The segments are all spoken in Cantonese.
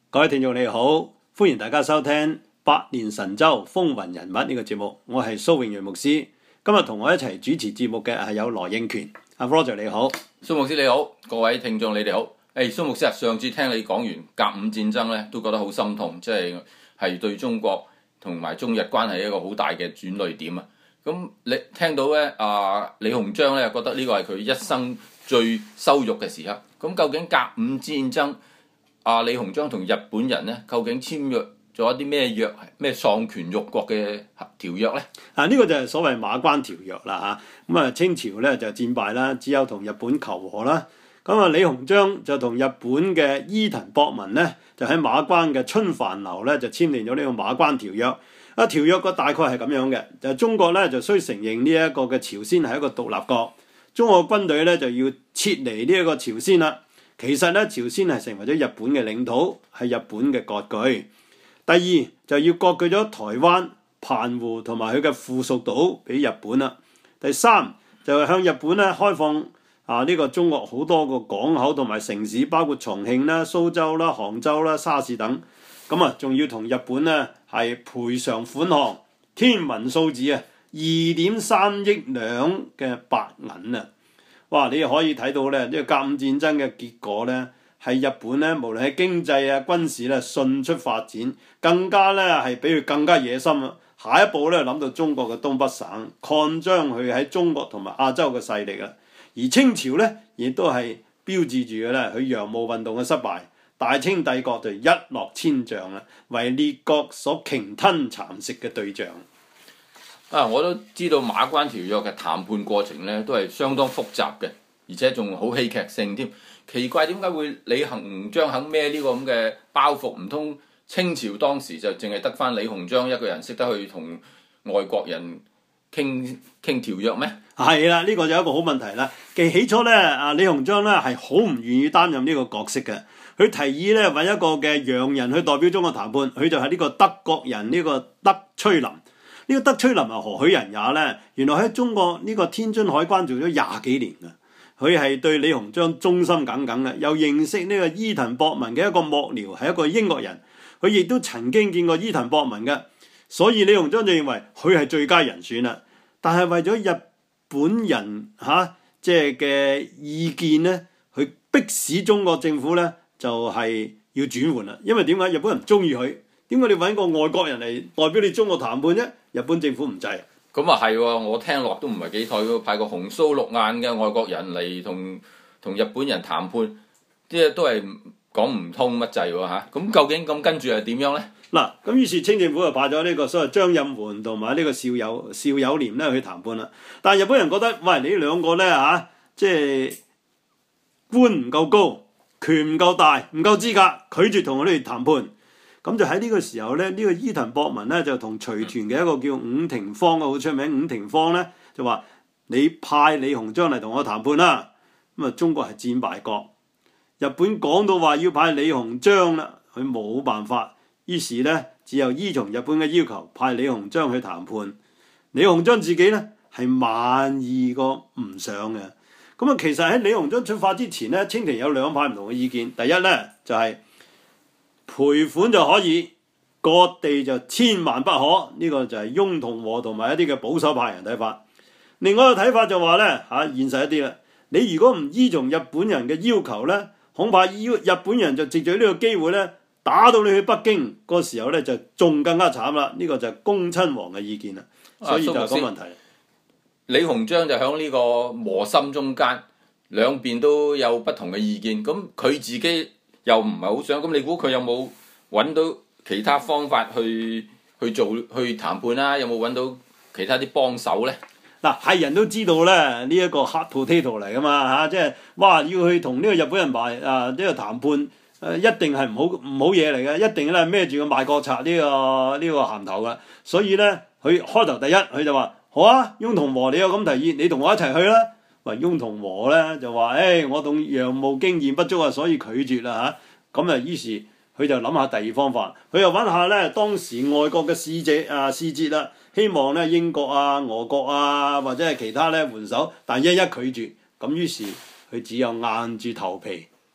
各位聽眾你好，歡迎大家收聽《百年神州風雲人物》呢個節目，我係蘇永元牧師。今日同我一齊主持節目嘅係有羅應權，阿 Roger 你好， 蘇牧師你好，各位聽眾你哋好。蘇牧師啊，上次聽你講完甲午戰爭咧，都覺得好心痛，即係對中國同埋中日關係一個好大嘅轉捩點啊。咁你聽到咧李鴻章咧，覺得呢個係佢一生最羞辱嘅時刻。咁究竟甲午戰爭李鴻章同日本人咧，究竟簽約咗啲咩約，咩喪權辱國嘅條約咧？ 呢個就係所謂馬關條約啦嚇。咁清朝咧就戰敗啦，只有同日本求和啦。咁李鴻章就同日本嘅伊藤博文咧，就喺馬關嘅春帆樓咧就簽訂咗呢個馬關條約。條約個大概係咁樣嘅，就係中國咧就需承認呢一個嘅朝鮮係一個獨立國，中國軍隊咧就要撤離呢一個朝鮮啦。其實咧，朝鮮係成為咗日本嘅領土，係日本嘅割據。第二就要割據咗台灣、澎湖同埋佢嘅附屬島俾日本啦。第三就係向日本咧開放呢個中國好多個港口同埋城市，包括重慶啦、蘇州啦、杭州啦、沙市等。咁仲要同日本咧係賠償款項，天文數字2.3億兩嘅白銀啊！哇！你可以睇到咧，呢個甲午戰爭嘅結果咧，係日本咧，無論喺經濟啊、軍事咧，迅速發展，更加咧係比佢更加野心啊！下一步咧諗到中國嘅東北省擴張佢喺中國同埋亞洲嘅勢力啊！而清朝咧，亦都係標誌住嘅咧，佢洋務運動嘅失敗，大清帝國就一落千丈啦，為列國所鯨吞蠶食嘅對象。 我都知道馬關條約嘅談判過程咧，都係相當複雜嘅，而且仲好戲劇性添。奇怪點解會李鴻章肯孭呢個咁嘅包袱？唔通清朝當時就淨係得返李鴻章一個人識得去同外國人傾條約咩？係啦， 呢個就係一個好問題啦。起初咧，李鴻章咧係好唔願意擔任呢個角色嘅。佢提議咧揾一個嘅洋人去代表中國談判，佢就係呢個德國人呢個德崔林。呢個德崔林係何許人也咧？原來喺中國呢個天津海關做咗20幾年嘅，佢係對李鴻章忠心耿耿嘅，又認識呢個伊藤博文嘅一個幕僚係一個英國人，佢亦都曾經見過伊藤博文嘅，所以李鴻章就認為佢係最佳人選啦。但係為咗日本人即係嘅意見咧，佢迫使中國政府咧就係要轉換啦。因為點解日本人唔中意佢？點解你揾個外國人嚟代表你中國談判啫？日本政府唔制。 咁係喎，我聽落都唔係幾妥，派個紅鬚綠眼嘅外國人嚟同日本人談判，啲都係講唔通乜滯喎嚇。咁究竟咁跟住係點樣咧？ 咁於是清政府就派咗呢個所謂張蔭桓同埋呢個邵友廉咧去談判啦。但係日本人覺得，喂，你兩個咧即係官唔夠高，權唔夠大，唔夠資格，拒絕同我哋談判。咁就喺呢個時候咧，呢個伊藤博文咧就同隨團嘅一個叫伍廷芳嘅好出名伍廷芳咧就話：你派李鴻章嚟同我談判啦。中國係戰敗國，日本講到話要派李鴻章啦，佢冇辦法，於是咧只有依從日本嘅要求，派李鴻章去談判。李鴻章自己咧係萬二個唔上嘅。其實喺李鴻章出發之前咧，清廷有兩派唔同嘅意見。第一咧就係賠款就可以，割地就千萬不可。呢個就係翁同和同埋一啲嘅保守派人睇法。另外一個睇法就話咧現實一啲啦，你如果唔依從日本人嘅要求咧，恐怕日本人就藉住呢個機會咧打到你去北京，嗰時候咧就仲更加慘啦。呢個就係恭親王嘅意見啦。所以就係個問題。 李鴻章就喺呢個磨心中間，兩邊都有不同嘅意見。咁佢自己又唔係好想，咁你估佢有冇揾到其他方法去談判啦？有冇揾到其他啲幫手咧？ 係人都知道咧，呢一個 hot potato 嚟噶嘛即係要去同呢個日本人賣呢個談判，一定係唔好嘢嚟嘅，一定咧孭住個賣國賊呢個銜頭噶。所以咧，佢開頭第一佢就話：好啊，翁同和你有咁提議，你同我一齊去啦。翁同和咧就話：我同洋務經驗不足啊，所以拒絕啦咁於是佢就諗下第二方法，佢又揾下咧當時外國嘅使節啦，希望咧英國俄國或者係其他咧援手，但一拒絕。咁於是佢只有硬住頭皮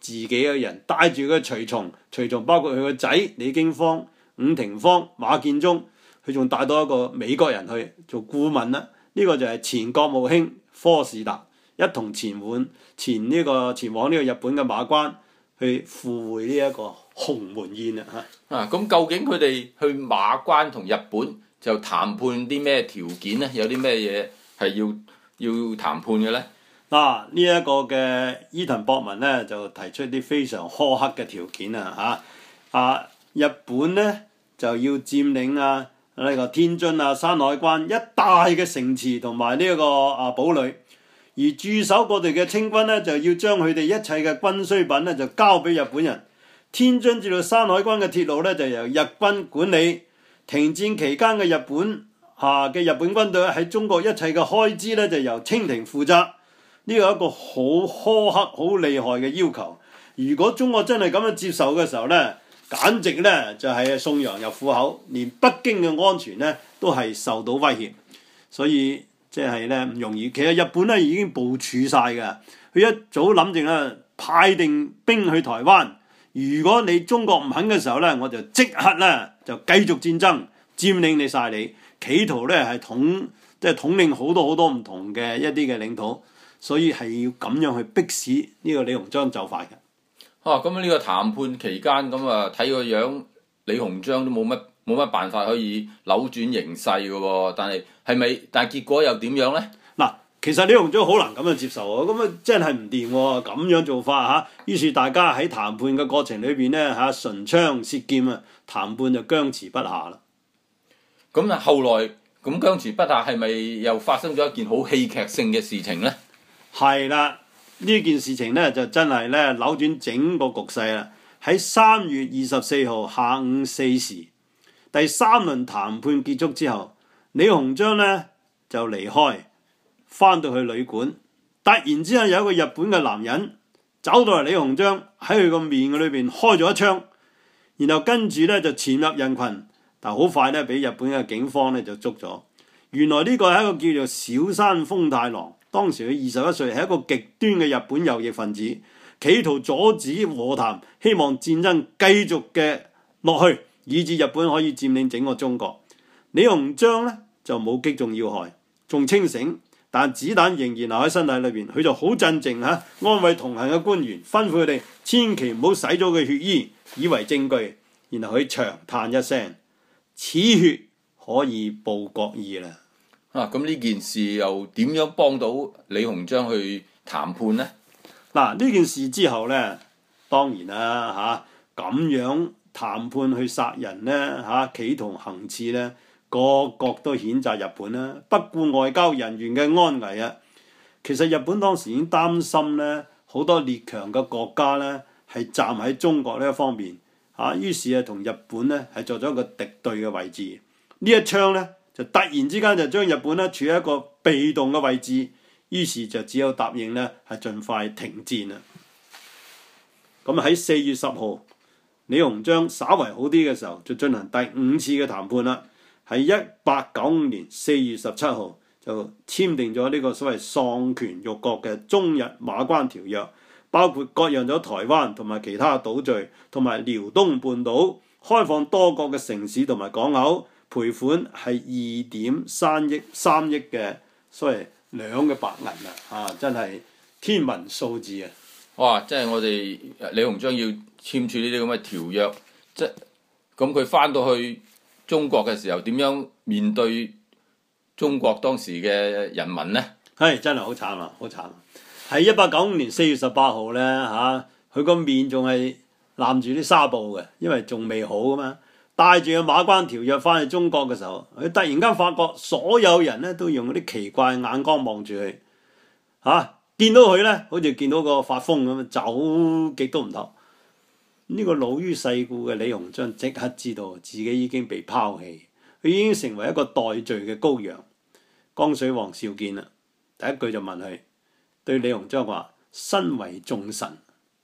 自己嘅人，帶住佢嘅隨從包括佢個仔李經方、伍廷芳、馬建忠，佢仲帶到一個美國人去做顧問啦。呢個就係前國務卿科士達一同前往呢個日本嘅馬關去赴會呢一個鴻門宴啊！ 咁究竟佢哋去馬關同日本就談判啲咩條件咧？有啲咩嘢係要談判嘅咧？ 呢一個嘅伊藤博文咧就提出啲非常苛刻嘅條件日本咧就要佔領呢個天津山海關一帶嘅城池同埋呢一個堡壘，而駐守嗰度嘅清軍咧就要將佢哋一切嘅軍需品咧就交俾日本人。天津至到山海關嘅鐵路咧就由日軍管理。停戰期間嘅日本軍隊喺中國一切嘅開支咧就由清廷負責。呢個係一個好苛刻、好厲害嘅要求。如果中國真係咁樣接受嘅時候咧，簡直咧就係送羊入虎口，連北京嘅安全咧都係受到威脅。所以即係咧唔容易。其實日本咧已經部署晒㗎，佢一早諗定啦，派定兵去台灣。如果你中國唔肯嘅時候咧，我就即刻咧就繼續戰爭，佔領你晒你，企圖咧係統領好多唔同嘅一啲嘅領土。所以係要咁樣去迫使呢個李鴻章就範嘅。 咁呢個談判期間睇個樣，李鴻章都冇乜辦法可以扭轉形勢嘅喎。但係結果又點樣咧？ 其實李鴻章好難咁樣接受喎，咁真係唔掂喎，咁樣做法於是大家喺談判嘅過程裏邊咧唇槍舌劍談判就僵持不下啦。 咁後來咁僵持不下係咪又發生咗一件好戲劇性嘅事情咧？ 係啦，呢件事情咧就真係咧扭轉整個局勢啦。喺3月24號下午4時，第3輪談判結束之後，李鴻章咧就離開，翻到去旅館。突然之間有一個日本嘅男人走到嚟李鴻章喺佢個面裏邊開咗一槍，然後跟住咧就潛入人群，但好快咧俾日本嘅警方咧就捉咗。原來呢個係一個叫做小山豐太郎。當時佢21歲，係一個極端嘅日本右翼分子，企圖阻止和談，希望戰爭繼續嘅落去，以致日本可以佔領整個中國。李鴻章咧就冇擊中要害，仲清醒，但子彈仍然留喺身體裏邊。佢就好鎮靜安慰同行嘅官員，吩咐佢哋千祈唔好洗咗佢血衣，以為證據。然後佢長嘆一聲：此血可以報國義啦。 咁呢件事又點樣幫到李鴻章去談判呢？ 呢件事之後呢，當然啦咁樣談判去殺人呢企圖行刺呢，個個都譴責日本啦，不顧外交人員嘅安危啊！其實日本當時已經擔心呢，好多列強嘅國家呢係站喺中國呢一方面於是同日本呢係作咗一個敵對嘅位置。呢一槍呢，就突然之間就將日本咧處喺一個被動嘅位置，於是就只有答應咧係盡快停戰啦。咁喺4月10號，李鴻章稍為好啲嘅時候，就進行第5次嘅談判啦。喺1895年4月17號就簽訂咗呢個所謂喪權辱國嘅中日馬關條約，包括割讓咗台灣同埋其他島嶼同埋遼東半島，開放多國嘅城市同埋港口。賠款係2.3億嘅所謂兩嘅白銀真係天文數字啊！ 哇！即係我哋李鴻章要簽署呢啲咁嘅條約，咁佢翻到去中國嘅時候，點樣面對中國當時嘅人民呢？ 真係好慘啊！好慘！喺1895年4月18號咧佢個面仲係攬住啲紗布嘅，因為仲未好啊嘛。帶住個馬關條約翻去中國嘅時候，佢突然間發覺所有人咧都用嗰啲奇怪眼光望住佢，見到佢咧好似見到個發瘋咁，走極都唔得。呢個老於世故嘅李鴻章即刻知道自己已經被拋棄，佢已經成為一個代罪嘅羔羊。江水王少見啦，第一句就問佢，對李鴻章話：身為重臣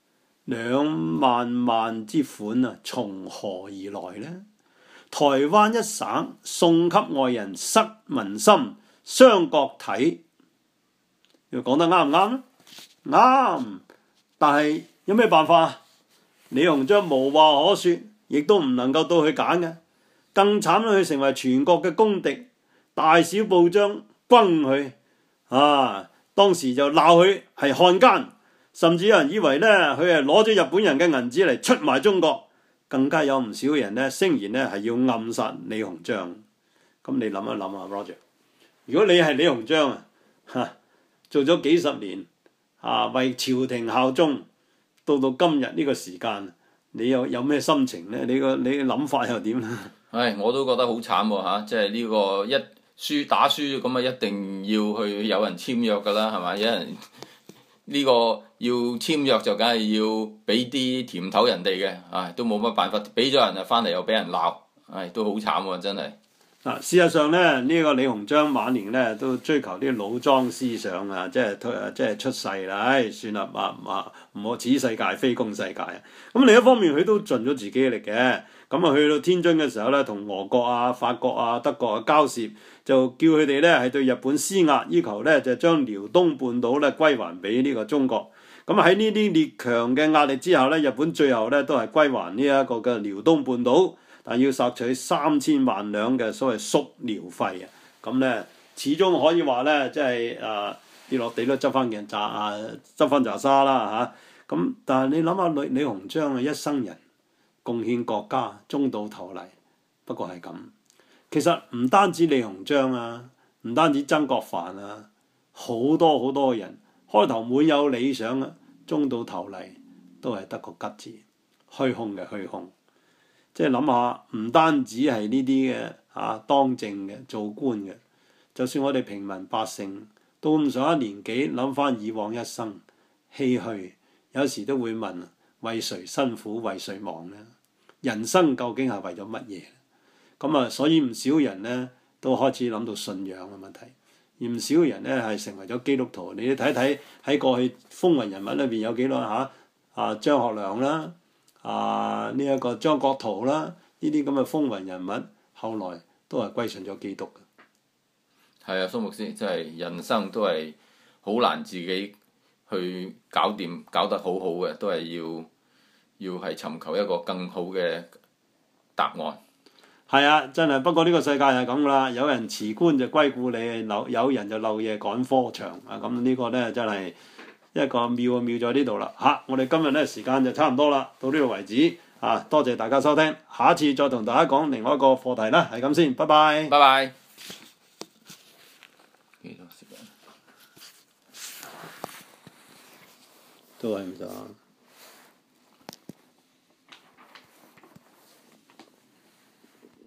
，2萬萬之款從何而來呢？台灣一省送給外人，失民心，傷國體。你講得啱唔啱咧？啱，但係有咩辦法啊？李鴻章無話可説，亦都唔能夠到去揀嘅。更慘啦，佢成為全國嘅公敵，大小報章轟佢當時就鬧佢係漢奸，甚至有人以為呢，佢係攞咗日本人嘅銀紙嚟出賣中國，更加有唔少人呢聲言呢係要暗殺李鴻章。咁你諗一諗啊 Roger， 如果你係李鴻章做咗幾十年為朝廷效忠，到今日呢個時間，你有咩心情呢？你嘅諗法又點咧？ 我都覺得好慘喎，即係呢個一打輸咁啊，一定要去有人簽約㗎啦，係咪？有人呢個要簽約就梗係要俾啲甜頭人哋嘅，都冇乜辦法，俾咗人就翻嚟又俾人鬧，都好慘喎，真係。 事實上咧，呢個李鴻章晚年咧都追求啲老莊思想啊，即係出世啦，算啦，唔好此世界非公世界啊。咁另一方面，佢都盡咗自己嘅力嘅。咁去到天津嘅時候咧，同俄國啊、法國啊、德國啊交涉，就叫佢哋咧係對日本施壓，要求咧就將遼東半島咧歸還俾呢個中國。咁喺呢啲列強嘅壓力之下咧，日本最後咧都係歸還呢一個嘅遼東半島。但要索取3000萬兩嘅所謂縮遼費啊！咁咧始終可以話咧，即係跌落地都執翻拃沙啦嚇！咁但係你諗下李鴻章嘅一生人貢獻國家，終到頭嚟不過係咁。其實唔單止李鴻章啊，唔單止曾國藩啊，好多人開頭滿有理想啊，終到頭嚟都係得個吉字，虛空嘅虛空。即係諗下，唔單止係呢啲嘅當政嘅做官嘅，就算我哋平民百姓到咁上一年紀，諗翻以往一生唏噓，有時都會問：為誰辛苦，為誰忙呢？人生究竟係為咗乜嘢？咁所以唔少人呢都開始諗到信仰嘅問題，而唔少人呢係成為咗基督徒。你睇睇喺過去風雲人物裏邊有幾多張學良啦。呢一個張國燾啦，呢啲咁嘅風雲人物，後來都係歸順咗基督嘅。 係啊，蘇牧師，真係人生都係好難自己去搞掂，搞得好好嘅，都係要係尋求一個更好嘅答案。 係啊，真係。不過呢個世界係咁噶啦，有人辭官就歸故里，有人就漏夜趕科場啊！咁呢個呢，真係一個妙在呢度啦嚇！我哋今日呢時間就差唔多啦，到呢度為止啊！多謝大家收聽，下一次再同大家講另外一個課題啦，係咁先，拜拜。 拜拜。幾多時間？ 都係唔得。